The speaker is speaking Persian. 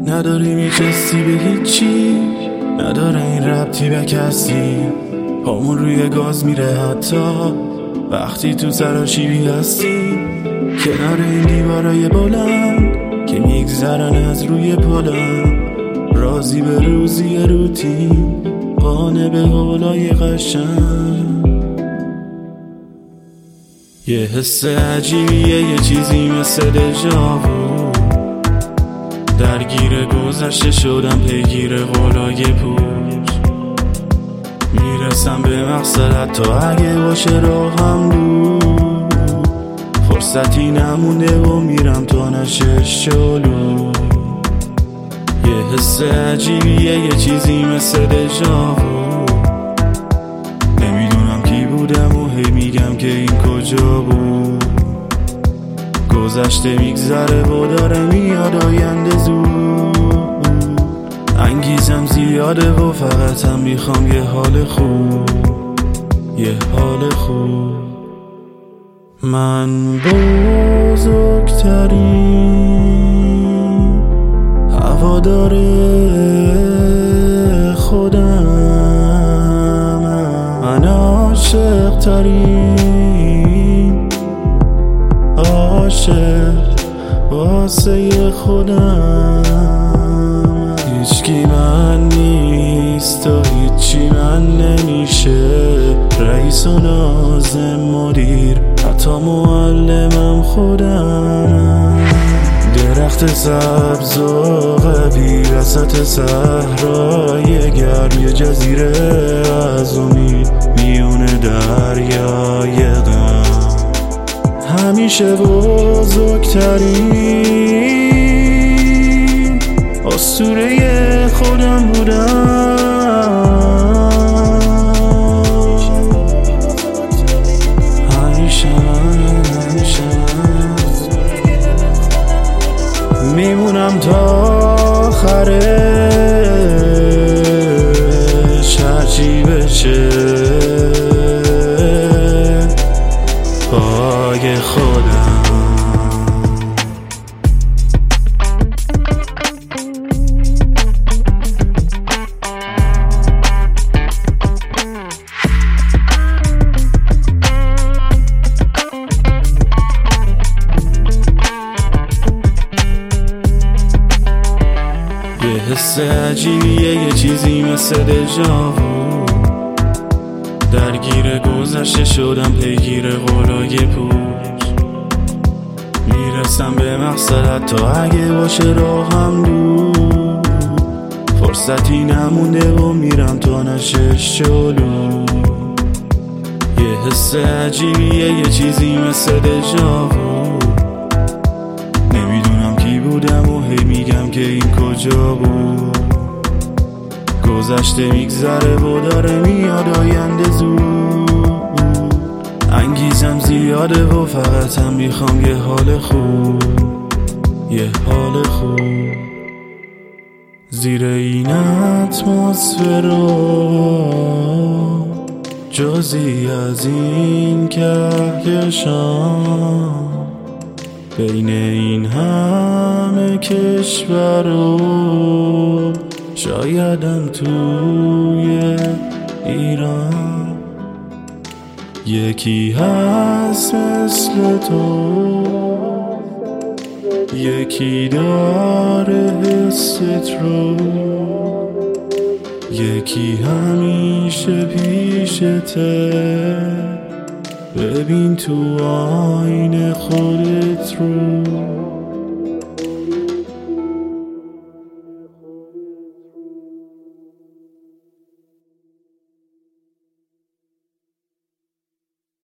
نداره میچستی به هیچی، نداره این ربطی به کسی. پامون روی گاز میره حتی وقتی تو سراشیبی هستی. کنار این دیوارای بلند که میگذرن از روی پلم، رازی به روزی روتین، قانه به قولای قشنگ. یه حس عجیبیه، یه چیزی مثل دژاوو، درگیر گذشته شدم پیگیر قولای پوش. میرسم به مقصد حتی اگه باشه راهم دور، فرصتی نمونده و میرم تا نشش جلو. یه حس عجیبیه، یه چیزی مثل دژاوو، نمیدونم کی بودم و هی میگم که این کجا بود. گذشته میگذره و داره میاد آینده زود. انگیزم زیاده و فقط هم میخوام یه حال خوب، یه حال خوب. من بزرگترین هوادار خودم، من عاشق ترین عاشق واسه خودم. هیچکی من نیست و هیچی من نمیشه، رئیس و ناظم مدیر حتی معلمم خودم. درخت سبز و قوی وسط صحرای گرم، یه جزیره از امید میونه دریای غم. همیشه بزرگترین اسطوره خودم بودم. همیشه میمونم تا آخرش، هرچی بشه پای خودم. یه حس عجیبیه، یه چیزی مثل دژاوو، درگیر گذشته شدم پیگیر قولای پوش. میرسم به مقصد حتی اگه باشه راهم دور، فرصتی نمونده و میرم تا نشش جلو. یه حس عجیبیه، یه چیزی مثل دژاوو، نمیدونم کی بودم و هی میگم که این کجا بود. گذشته میگذره و داره میاد آینده زود. انگیزم زیاده و فقط هم میخوام یه حال خوب، یه حال خوب. زیر این اتمسفرا جزی از این کهکشان، بین این همه کشور و شایدم توی ایران یکی هست مثل تو، یکی داره حست رو، یکی همیشه پیشته. ببین تو آینه خودت رو.